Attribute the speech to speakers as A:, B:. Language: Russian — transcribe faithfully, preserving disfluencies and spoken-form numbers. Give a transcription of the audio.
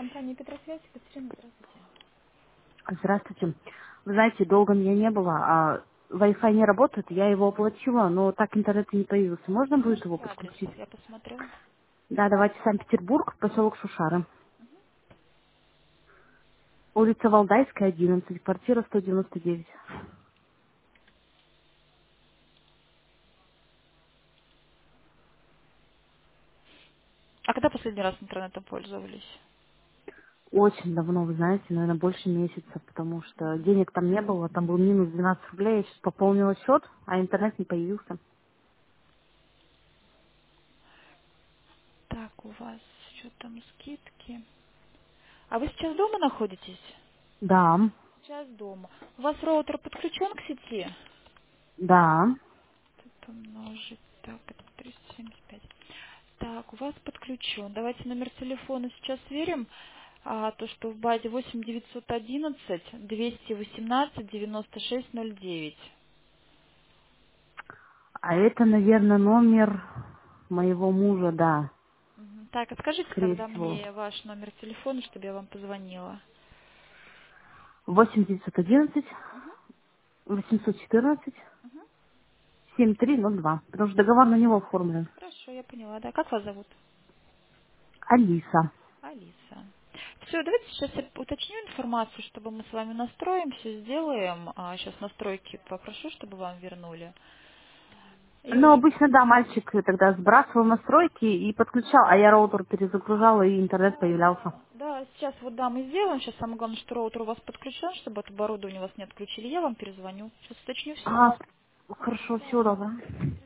A: Компания Петросвязь, Екатерина, здравствуйте.
B: Здравствуйте. Вы знаете, долго меня не было, а Wi-Fi не работает, я его оплатила, но так интернет не появился. Можно будет его
A: Можете адрес,
B: подключить?
A: я посмотрю.
B: Да, давайте Санкт-Петербург, поселок Шушары. Улица Валдайская, одиннадцать, квартира сто девяносто девять.
A: А когда последний раз интернетом пользовались?
B: Очень давно, вы знаете, наверное, больше месяца, потому что денег там не было, там был минус двенадцать рублей, я сейчас пополнила счет, а интернет не появился.
A: Так, у вас что там, скидки? А вы сейчас дома находитесь?
B: Да,
A: Сейчас дома. У вас роутер подключен к сети?
B: да.
A: Тут умножить. Так, это триста семьдесят пять. Так, у вас подключен. Давайте номер телефона сейчас сверим. А, то, что в базе восемь девятьсот одиннадцать двести восемнадцать девяносто шесть ноль девять.
B: А это, наверное, номер моего мужа, да,
A: Мгм. Так, а скажите
B: скорее
A: тогда
B: всего.
A: мне ваш номер телефона, чтобы я вам позвонила.
B: восемь девятьсот одиннадцать
A: Мгм,
B: восемьсот четырнадцать
A: мгм.
B: семь три ноль два, потому что договор на него оформлен.
A: Хорошо, я поняла. Да, как вас зовут?
B: Алиса.
A: Алиса. Все, давайте сейчас я уточню информацию, чтобы мы с вами настроим, все сделаем. А, сейчас настройки попрошу, чтобы вам вернули. И
B: Ну,
A: уже...
B: обычно, да, мальчик тогда сбрасывал настройки и подключал, а я роутер перезагружала, и интернет
A: Да,
B: появлялся.
A: да. Да, сейчас вот да, мы сделаем. Сейчас самое главное, что роутер у вас подключен, чтобы от оборудования у вас не отключили. Я вам перезвоню. Сейчас уточню все.
B: А, хорошо, всего доброго.